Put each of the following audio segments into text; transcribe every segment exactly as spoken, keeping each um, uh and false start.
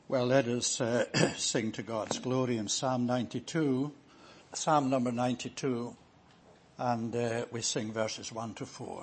Well, let us uh, sing to God's glory in Psalm ninety-two, Psalm number ninety-two, and uh, we sing verses one to four.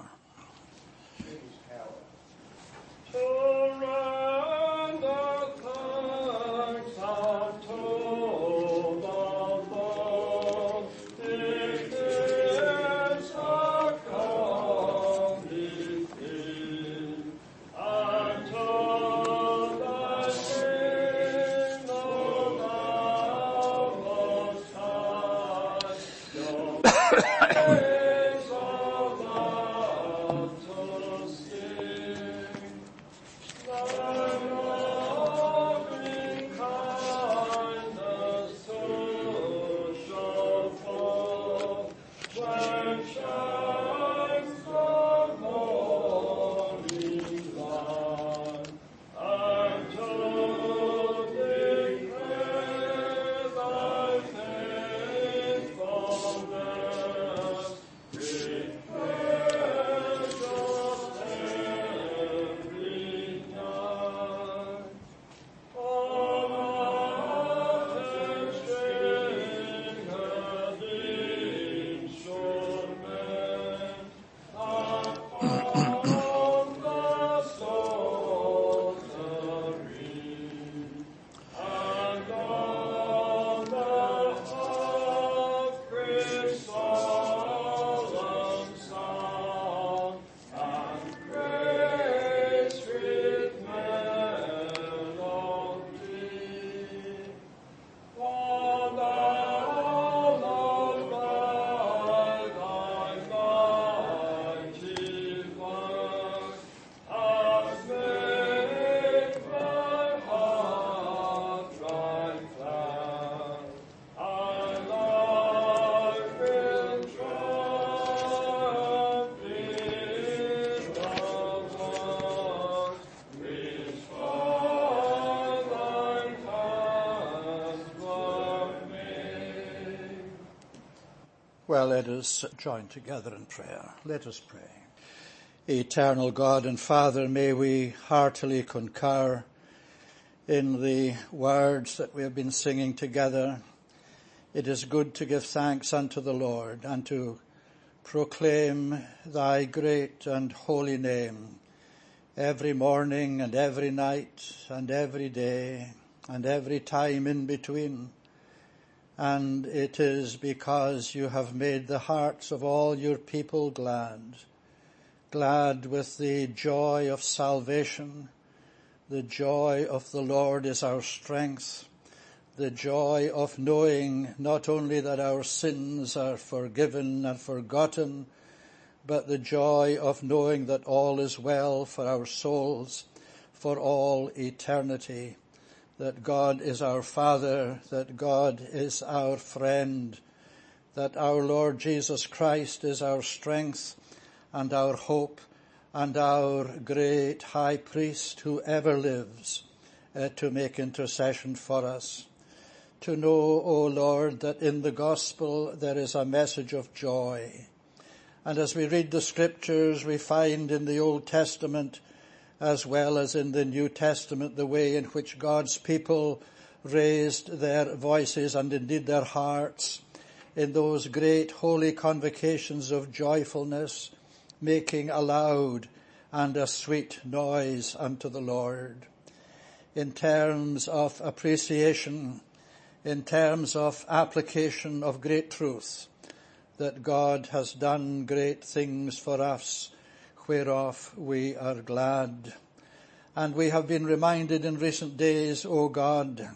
Well, let us join together in prayer. Let us pray. Eternal God and Father, may we heartily concur in the words that we have been singing together. It is good to give thanks unto the Lord and to proclaim thy great and holy name every morning and every night and every day and every time in between. And it is because you have made the hearts of all your people glad, glad with the joy of salvation. The joy of the Lord is our strength, the joy of knowing not only that our sins are forgiven and forgotten, but the joy of knowing that all is well for our souls for all eternity. That God is our Father, that God is our friend, that our Lord Jesus Christ is our strength and our hope and our great high priest who ever lives uh, to make intercession for us. To know, O Lord, that in the gospel there is a message of joy. And as we read the scriptures, we find in the Old Testament as well as in the New Testament, the way in which God's people raised their voices and indeed their hearts in those great holy convocations of joyfulness, making a loud and a sweet noise unto the Lord. In terms of appreciation, in terms of application of great truth, that God has done great things for us, whereof we are glad. And we have been reminded in recent days, O God,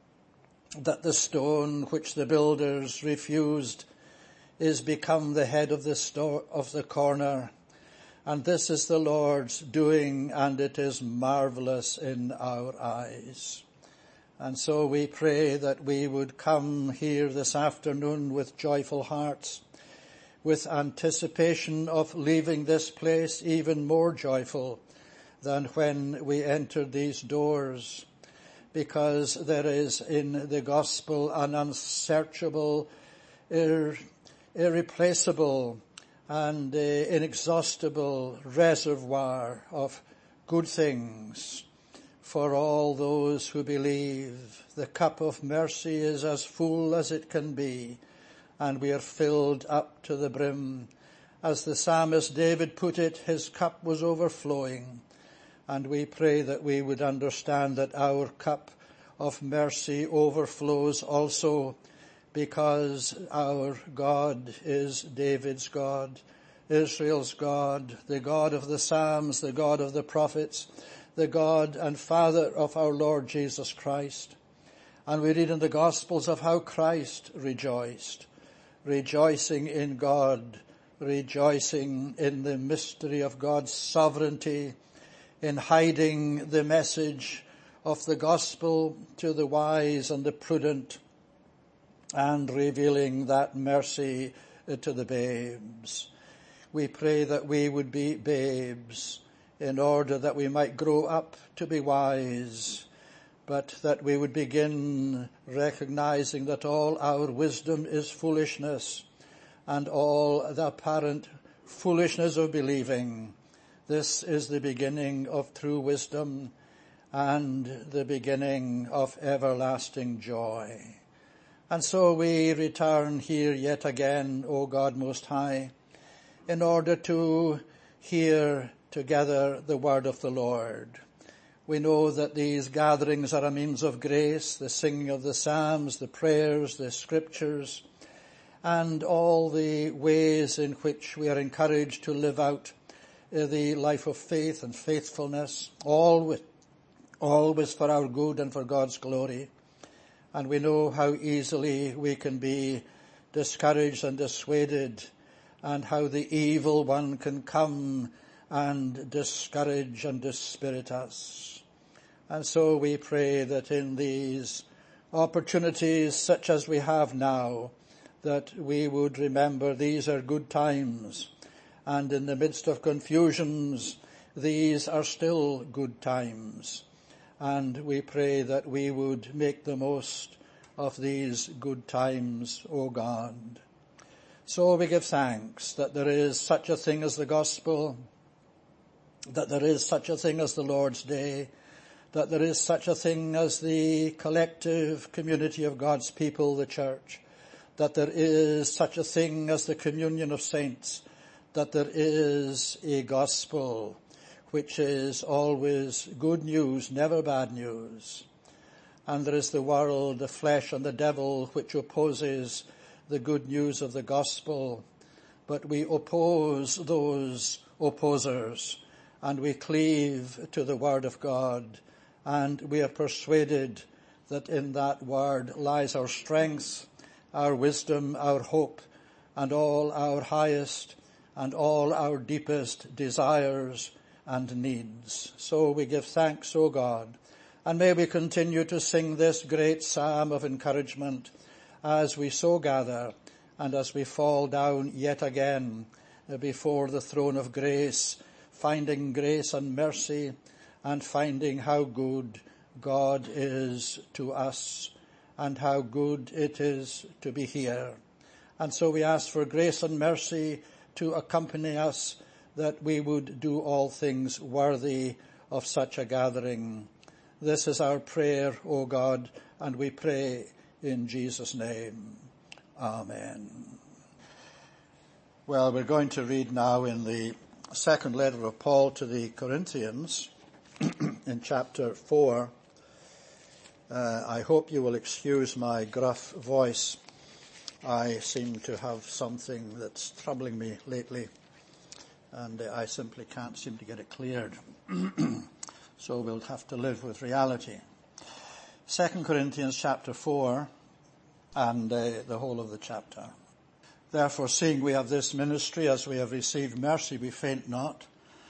that the stone which the builders refused is become the head of the sto- of the corner. And this is the Lord's doing, and it is marvelous in our eyes. And so we pray that we would come here this afternoon with joyful hearts, with anticipation of leaving this place even more joyful than when we entered these doors, because there is in the gospel an unsearchable, ir- irreplaceable and uh, inexhaustible reservoir of good things for all those who believe. The cup of mercy is as full as it can be, and we are filled up to the brim. As the psalmist David put it, his cup was overflowing. And we pray that we would understand that our cup of mercy overflows also, because our God is David's God, Israel's God, the God of the Psalms, the God of the prophets, the God and Father of our Lord Jesus Christ. And we read in the Gospels of how Christ rejoiced, rejoicing in God, rejoicing in the mystery of God's sovereignty, in hiding the message of the gospel to the wise and the prudent, and revealing that mercy to the babes. We pray that we would be babes in order that we might grow up to be wise, but that we would begin recognizing that all our wisdom is foolishness, and all the apparent foolishness of believing. This is the beginning of true wisdom and the beginning of everlasting joy. And so we return here yet again, O God Most High, in order to hear together the word of the Lord. We know that these gatherings are a means of grace, the singing of the psalms, the prayers, the scriptures, and all the ways in which we are encouraged to live out the life of faith and faithfulness, always, always for our good and for God's glory. And we know how easily we can be discouraged and dissuaded, and how the evil one can come and discourage and dispirit us. And so we pray that in these opportunities such as we have now, that we would remember these are good times, and in the midst of confusions, these are still good times. And we pray that we would make the most of these good times, O God. So we give thanks that there is such a thing as the gospel, that there is such a thing as the Lord's Day, that there is such a thing as the collective community of God's people, the church, that there is such a thing as the communion of saints, that there is a gospel which is always good news, never bad news. And there is the world, the flesh and the devil, which opposes the good news of the gospel. But we oppose those opposers, and we cleave to the word of God, and we are persuaded that in that word lies our strength, our wisdom, our hope, and all our highest and all our deepest desires and needs. So we give thanks, O God, and may we continue to sing this great psalm of encouragement as we so gather and as we fall down yet again before the throne of grace, finding grace and mercy and finding how good God is to us and how good it is to be here. And so we ask for grace and mercy to accompany us, that we would do all things worthy of such a gathering. This is our prayer, O God, and we pray in Jesus' name. Amen. Well, we're going to read now in the second letter of Paul to the Corinthians in chapter four. Uh, I hope you will excuse my gruff voice. I seem to have something that's troubling me lately, and I simply can't seem to get it cleared. So we'll have to live with reality. Second Corinthians chapter four, and uh, the whole of the chapter. Therefore, seeing we have this ministry, as we have received mercy, we faint not,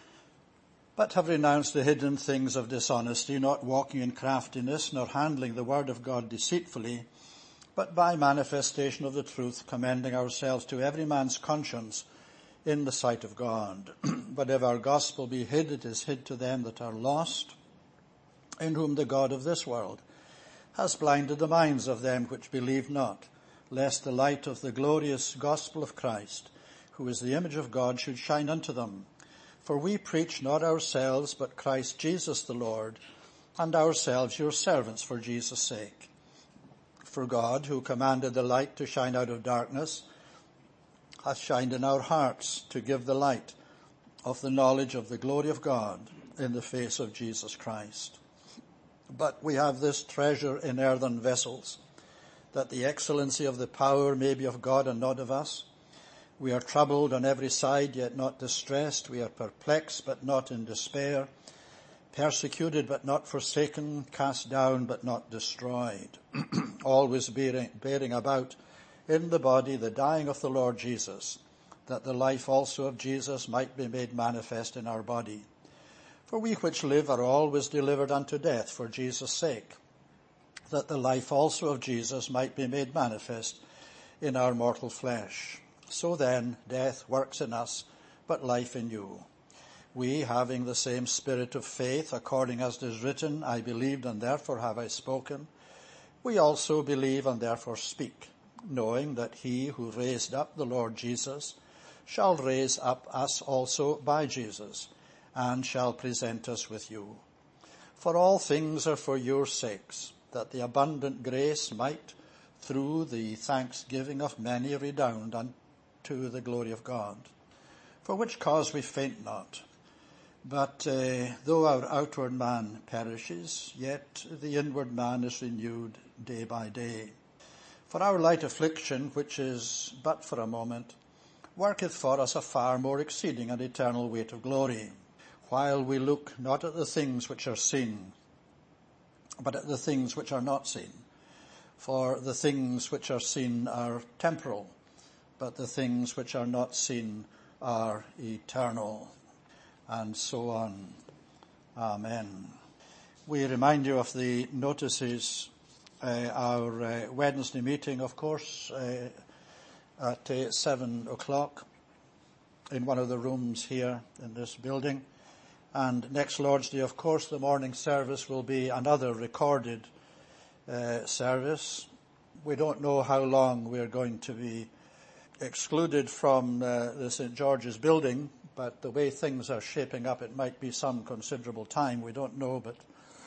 but have renounced the hidden things of dishonesty, not walking in craftiness, nor handling the word of God deceitfully, but by manifestation of the truth, commending ourselves to every man's conscience in the sight of God. But if our gospel be hid, it is hid to them that are lost, in whom the God of this world has blinded the minds of them which believe not, lest the light of the glorious gospel of Christ, who is the image of God, should shine unto them. For we preach not ourselves, but Christ Jesus the Lord, and ourselves your servants for Jesus' sake. For God, who commanded the light to shine out of darkness, hath shined in our hearts to give the light of the knowledge of the glory of God in the face of Jesus Christ. But we have this treasure in earthen vessels, that the excellency of the power may be of God and not of us. We are troubled on every side, yet not distressed. We are perplexed, but not in despair. Persecuted, but not forsaken. Cast down, but not destroyed. Always bearing, bearing about in the body the dying of the Lord Jesus, that the life also of Jesus might be made manifest in our body. For we which live are always delivered unto death for Jesus' sake, that the life also of Jesus might be made manifest in our mortal flesh. So then, death works in us, but life in you. We, having the same spirit of faith, according as it is written, I believed and therefore have I spoken, we also believe and therefore speak, knowing that he who raised up the Lord Jesus shall raise up us also by Jesus, and shall present us with you. For all things are for your sakes, that the abundant grace might, through the thanksgiving of many, redound unto the glory of God. For which cause we faint not. But uh, though our outward man perishes, yet the inward man is renewed day by day. For our light affliction, which is but for a moment, worketh for us a far more exceeding and eternal weight of glory, while we look not at the things which are seen, but at the things which are not seen. For the things which are seen are temporal, but the things which are not seen are eternal. And so on. Amen. We remind you of the notices, uh, our uh, Wednesday meeting, of course, uh, at uh, seven o'clock in one of the rooms here in this building. And next Lord's Day, of course, the morning service will be another recorded uh, service. We don't know how long we're going to be excluded from uh, the Saint George's building, but the way things are shaping up, it might be some considerable time. We don't know, but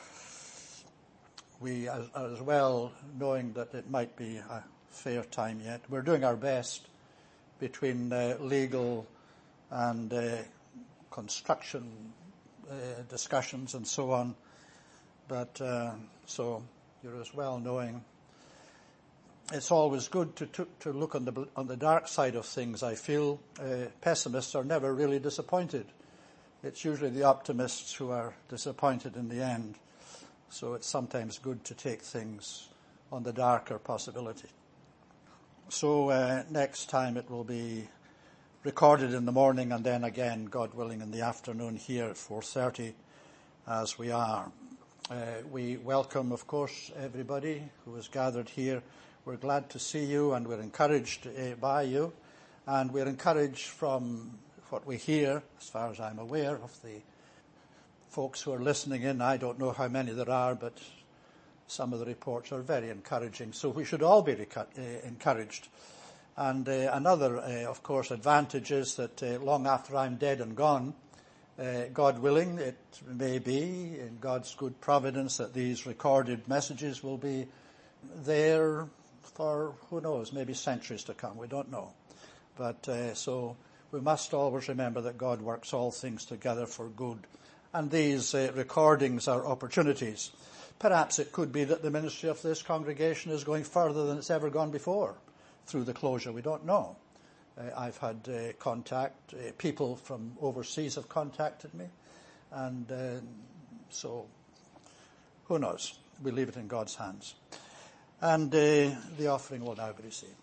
we, as, as well, knowing that it might be a fair time yet, we're doing our best between uh, legal and uh, construction uh, discussions and so on. But uh, so you're as well knowing. It's always good to, to, to look on the, on the dark side of things, I feel. Uh, pessimists are never really disappointed. It's usually the optimists who are disappointed in the end. So it's sometimes good to take things on the darker possibility. So uh, next time it will be recorded in the morning, and then again, God willing, in the afternoon here at four thirty, as we are. Uh, we welcome, of course, everybody who is gathered here. We're glad to see you, and we're encouraged uh, by you, and we're encouraged from what we hear, as far as I'm aware, of the folks who are listening in. I don't know how many there are, but some of the reports are very encouraging. So we should all be recu- uh, encouraged. And uh, another, uh, of course, advantage is that uh, long after I'm dead and gone, uh, God willing, it may be in God's good providence that these recorded messages will be there for, who knows, maybe centuries to come. We don't know. But uh, so we must always remember that God works all things together for good. And these uh, recordings are opportunities. Perhaps it could be that the ministry of this congregation is going further than it's ever gone before through the closure. We don't know. Uh, I've had uh, contact. Uh, people from overseas have contacted me. And uh, so, who knows? We leave it in God's hands. And uh, the offering will now be received.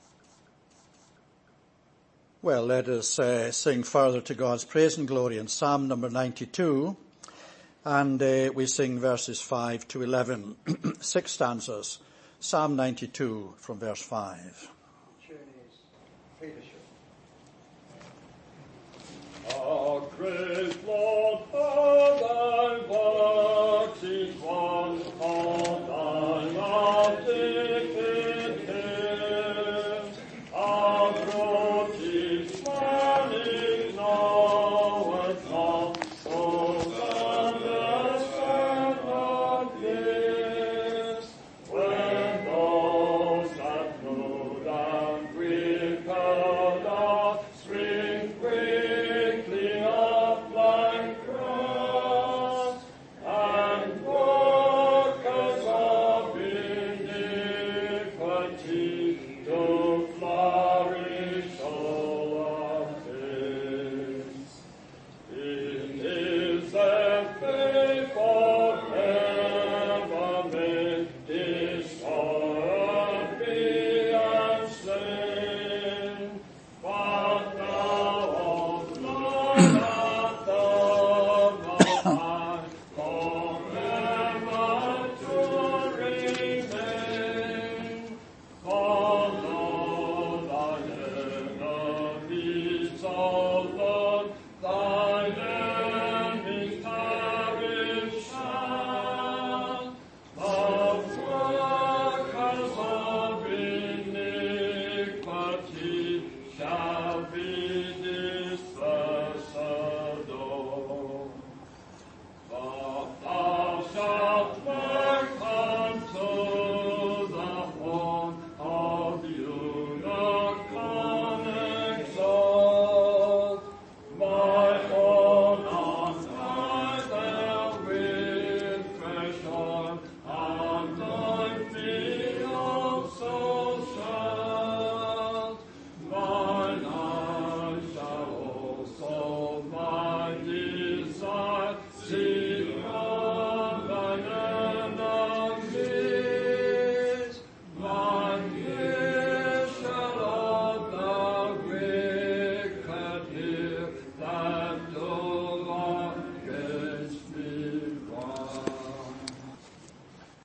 Well, let us uh, sing further to God's praise and glory in Psalm number ninety-two. And uh, we sing verses five to eleven. Six stanzas. Psalm ninety-two from verse five. Our great Lord, for thy works is wonderful.